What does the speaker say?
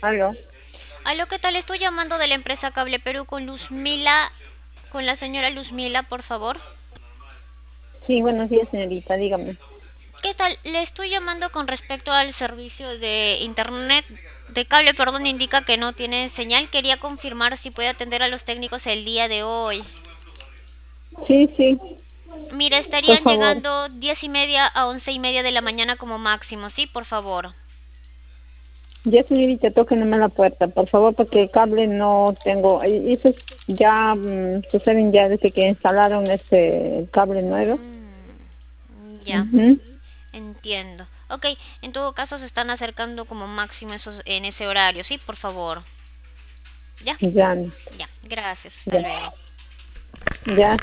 Aló. Aló, ¿qué tal? Estoy llamando de la empresa Cable Perú con Luzmila, con la señora Luzmila, por favor. Sí, buenos días, señorita, dígame. ¿Qué tal? Le estoy llamando con respecto al servicio de internet, de cable, perdón, indica que no tiene señal. Quería confirmar si puede atender a los técnicos el día de hoy. Sí, sí, Mira, por estarían favor. llegando 10:30 a 11:30 de la mañana como máximo, ¿sí? Por favor. Ya, señorita, tóquenme la puerta, por favor, porque el cable no tengo. Eso es ya, suceden ya desde que instalaron este cable nuevo. Ya. Ujú. Entiendo. Ok, en todo caso se están acercando como máximo en ese horario, ¿sí? Por favor. ¿Ya? Ya, Ya, gracias. Hasta ya, luego. ya.